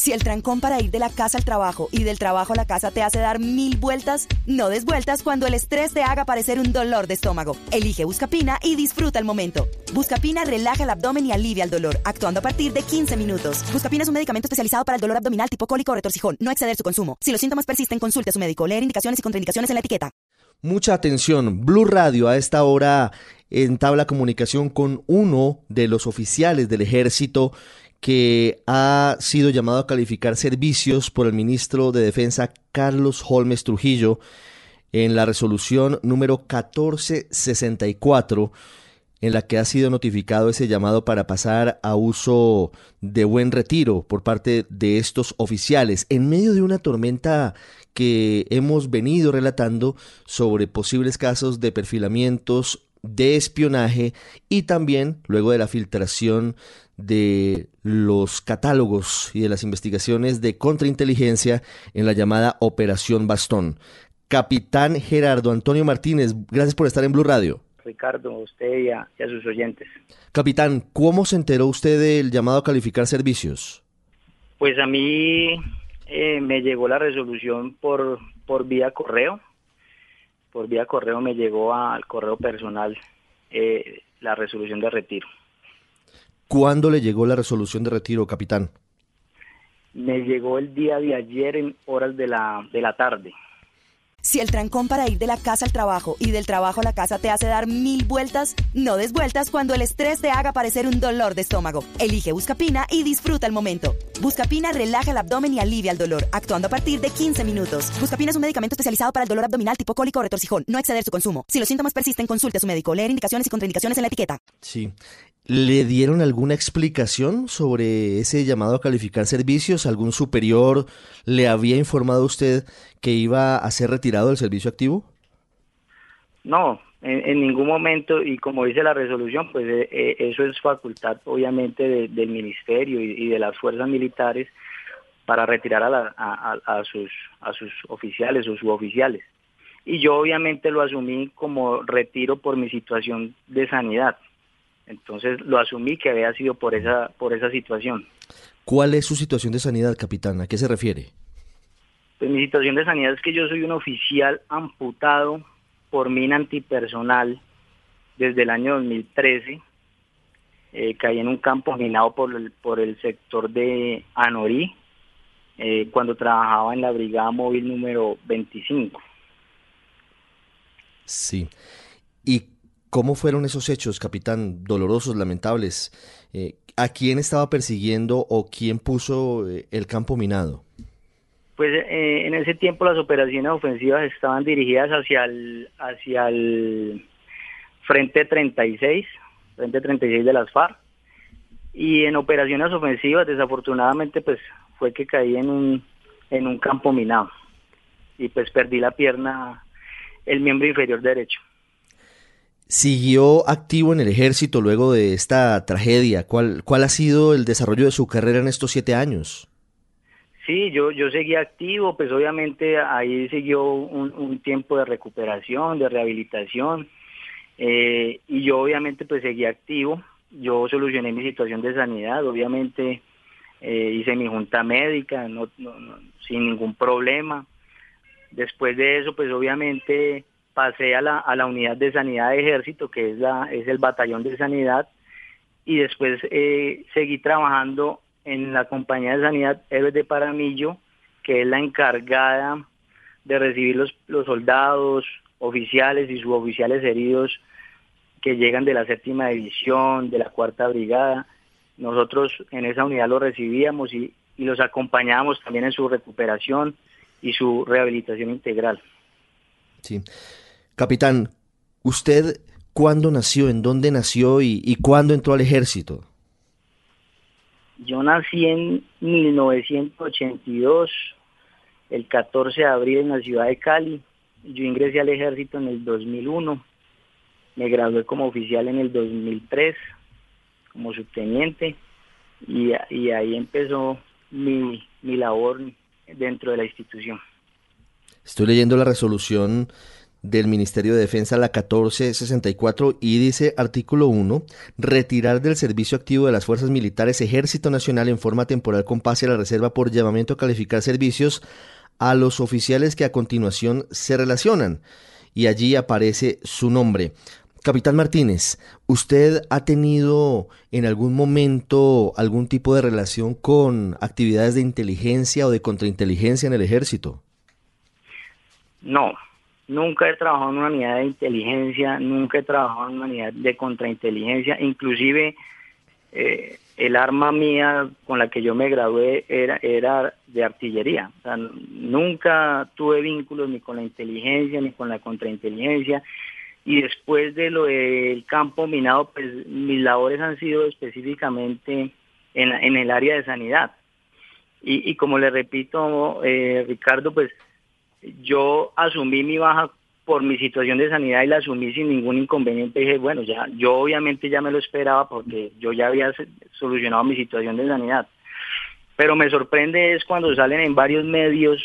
Si el trancón para ir de la casa al trabajo y del trabajo a la casa te hace dar 1000 vueltas, no des vueltas cuando el estrés te haga parecer un dolor de estómago. Elige Buscapina y disfruta el momento. Buscapina relaja el abdomen y alivia el dolor, actuando a partir de 15 minutos. Buscapina es un medicamento especializado para el dolor abdominal tipo cólico o retorcijón. No exceder su consumo. Si los síntomas persisten, consulte a su médico. Leer indicaciones y contraindicaciones en la etiqueta. Mucha atención. Blue Radio a esta hora entabla comunicación con uno de los oficiales del Ejército que ha sido llamado a calificar servicios por el ministro de Defensa Carlos Holmes Trujillo en la resolución número 1464, en la que ha sido notificado ese llamado para pasar a uso de buen retiro por parte de estos oficiales, en medio de una tormenta que hemos venido relatando sobre posibles casos de perfilamientos, de espionaje y también luego de la filtración de los catálogos y de las investigaciones de contrainteligencia en la llamada Operación Bastón. Capitán Gerardo Antonio Martínez, gracias por estar en Blue Radio. Ricardo, a usted y a sus oyentes. Capitán, ¿cómo se enteró usted del llamado a calificar servicios? Pues a mí me llegó la resolución por vía correo. Por vía correo me llegó al correo personal la resolución de retiro. ¿Cuándo le llegó la resolución de retiro, capitán? Me llegó el día de ayer en horas de la tarde. Si el trancón para ir de la casa al trabajo y del trabajo a la casa te hace dar 1000 vueltas, no des vueltas cuando el estrés te haga parecer un dolor de estómago. Elige Buscapina y disfruta el momento. Buscapina relaja el abdomen y alivia el dolor, actuando a partir de 15 minutos. Buscapina es un medicamento especializado para el dolor abdominal tipo cólico o retorcijón. No exceder su consumo. Si los síntomas persisten, consulte a su médico. Leer indicaciones y contraindicaciones en la etiqueta. Sí. ¿Le dieron alguna explicación sobre ese llamado a calificar servicios? ¿Algún superior le había informado a usted que iba a ser retirado del servicio activo? No, en ningún momento, y como dice la resolución, pues eso es facultad obviamente del ministerio y de las fuerzas militares para retirar a sus oficiales o suboficiales. Y yo obviamente lo asumí como retiro por mi situación de sanidad. Entonces lo asumí que había sido por esa situación. ¿Cuál es su situación de sanidad, capitán? ¿A qué se refiere? Pues mi situación de sanidad es que yo soy un oficial amputado por mina antipersonal desde el año 2013. Caí en un campo minado por el sector de Anorí, cuando trabajaba en la brigada móvil número 25. Sí. ¿Y cómo fueron esos hechos, capitán? Dolorosos, lamentables. ¿A quién estaba persiguiendo o quién puso el campo minado? Pues en ese tiempo las operaciones ofensivas estaban dirigidas hacia el Frente 36 de las FARC, y en operaciones ofensivas desafortunadamente pues fue que caí en un campo minado y pues perdí la pierna, el miembro inferior derecho. ¿Siguió activo en el ejército luego de esta tragedia? ¿Cuál ha sido el desarrollo de su carrera en estos 7 años? Sí, yo seguí activo, pues obviamente ahí siguió un tiempo de recuperación, de rehabilitación, y yo obviamente pues seguí activo. Yo solucioné mi situación de sanidad, obviamente hice mi junta médica, no, sin ningún problema. Después de eso pues obviamente pasé a la unidad de sanidad de ejército, que es el batallón de sanidad, y después seguí trabajando en la compañía de sanidad Héroes de Paramillo, que es la encargada de recibir los soldados, oficiales y suboficiales heridos que llegan de la 7ª división, de la 4ª brigada. Nosotros en esa unidad los recibíamos y los acompañábamos también en su recuperación y su rehabilitación integral. Sí. Capitán, ¿usted cuándo nació, en dónde nació y cuándo entró al ejército? Yo nací en 1982, el 14 de abril en la ciudad de Cali. Yo ingresé al ejército en el 2001, me gradué como oficial en el 2003, como subteniente, y ahí empezó mi labor dentro de la institución. Estoy leyendo la resolución del Ministerio de Defensa, la 1464, y dice, artículo 1, retirar del servicio activo de las fuerzas militares Ejército Nacional en forma temporal con pase a la reserva por llamamiento a calificar servicios a los oficiales que a continuación se relacionan. Y allí aparece su nombre. Capitán Martínez, ¿usted ha tenido en algún momento algún tipo de relación con actividades de inteligencia o de contrainteligencia en el ejército? No, nunca he trabajado en una unidad de inteligencia, nunca he trabajado en una unidad de contrainteligencia, inclusive el arma mía con la que yo me gradué era de artillería. O sea, nunca tuve vínculos ni con la inteligencia ni con la contrainteligencia. Y después de lo del campo minado, pues mis labores han sido específicamente en el área de sanidad. Y como le repito, Ricardo, pues yo asumí mi baja por mi situación de sanidad y la asumí sin ningún inconveniente. Dije, bueno, ya yo obviamente ya me lo esperaba porque yo ya había solucionado mi situación de sanidad. Pero me sorprende es cuando salen en varios medios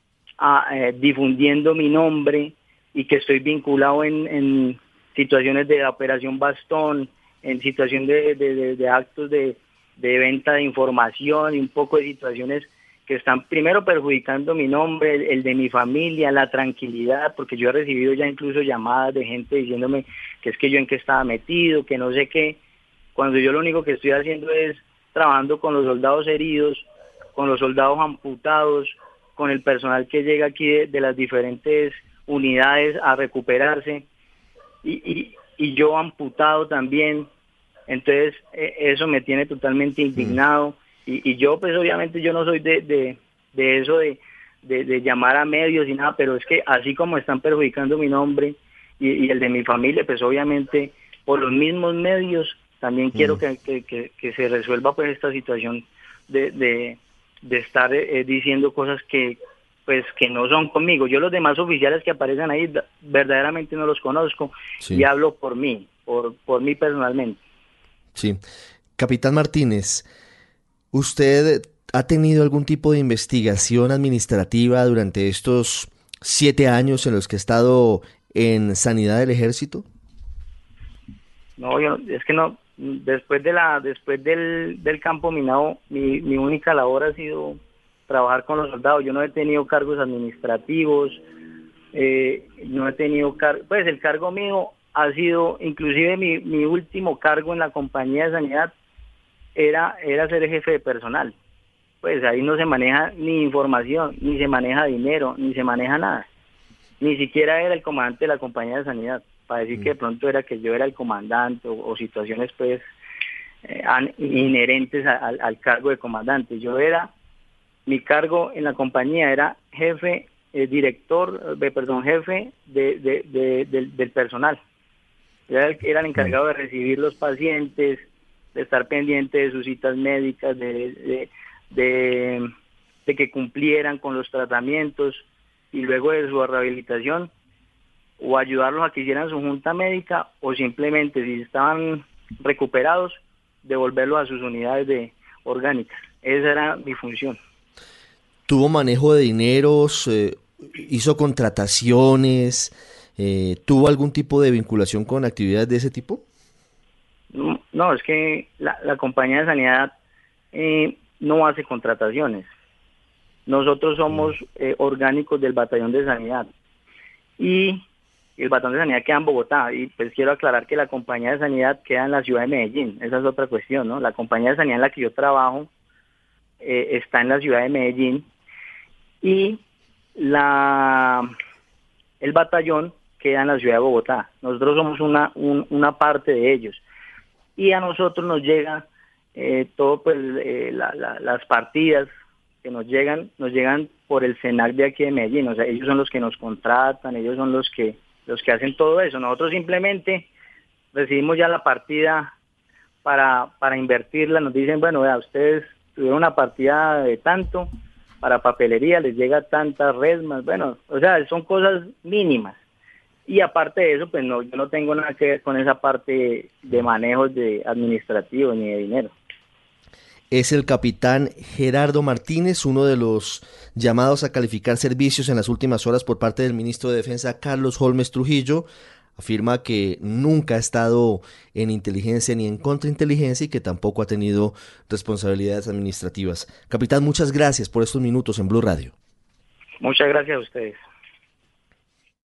difundiendo mi nombre, y que estoy vinculado en situaciones de la Operación Bastón, en situación de actos de venta de información y un poco de situaciones que están primero perjudicando mi nombre, el de mi familia, la tranquilidad, porque yo he recibido ya incluso llamadas de gente diciéndome que es que yo en qué estaba metido, que no sé qué, cuando yo lo único que estoy haciendo es trabajando con los soldados heridos, con los soldados amputados, con el personal que llega aquí de las diferentes unidades a recuperarse y yo amputado también. Entonces eso me tiene totalmente indignado y yo pues obviamente yo no soy de eso de llamar a medios y nada, pero es que así como están perjudicando mi nombre y el de mi familia, pues obviamente por los mismos medios también quiero que se resuelva pues esta situación de estar diciendo cosas que no son conmigo. Yo los demás oficiales que aparecen ahí verdaderamente no los conozco, sí. Y hablo por mí, por mí personalmente. Sí. Capitán Martínez, ¿usted ha tenido algún tipo de investigación administrativa durante estos 7 años en los que ha estado en Sanidad del Ejército? No, es que no. Después del campo minado, mi única labor ha sido trabajar con los soldados. Yo no he tenido cargos administrativos, no he tenido pues el cargo mío ha sido, inclusive mi último cargo en la compañía de sanidad era ser jefe de personal. Pues ahí no se maneja ni información, ni se maneja dinero, ni se maneja nada. Ni siquiera era el comandante de la compañía de sanidad, para decir que de pronto era que yo era el comandante o situaciones pues inherentes al cargo de comandante. Mi cargo en la compañía era jefe del personal. Era el encargado de recibir los pacientes, de estar pendiente de sus citas médicas, de que cumplieran con los tratamientos y luego de su rehabilitación o ayudarlos a que hicieran su junta médica o simplemente si estaban recuperados devolverlos a sus unidades orgánicas. Esa era mi función. ¿Tuvo manejo de dineros? ¿Hizo contrataciones? ¿Tuvo algún tipo de vinculación con actividades de ese tipo? No, es que la compañía de sanidad no hace contrataciones. Nosotros somos orgánicos del batallón de sanidad y el batallón de sanidad queda en Bogotá y pues quiero aclarar que la compañía de sanidad queda en la ciudad de Medellín. Esa es otra cuestión, ¿no? La compañía de sanidad en la que yo trabajo está en la ciudad de Medellín y el batallón queda en la ciudad de Bogotá. Nosotros somos una parte de ellos y a nosotros nos llega todo pues las partidas que nos llegan por el SENAC de aquí de Medellín. O sea, ellos son los que nos contratan, ellos son los que hacen todo eso. Nosotros simplemente recibimos ya la partida para invertirla. Nos dicen, bueno, vea, ustedes tuvieron una partida de tanto para papelería, les llega tantas resmas, bueno, o sea, son cosas mínimas. Y aparte de eso, pues no, yo no tengo nada que ver con esa parte de manejos de administrativos ni de dinero. Es el capitán Gerardo Martínez, uno de los llamados a calificar servicios en las últimas horas por parte del ministro de Defensa, Carlos Holmes Trujillo. Afirma que nunca ha estado en inteligencia ni en contrainteligencia y que tampoco ha tenido responsabilidades administrativas. Capitán, muchas gracias por estos minutos en Blue Radio. Muchas gracias a ustedes.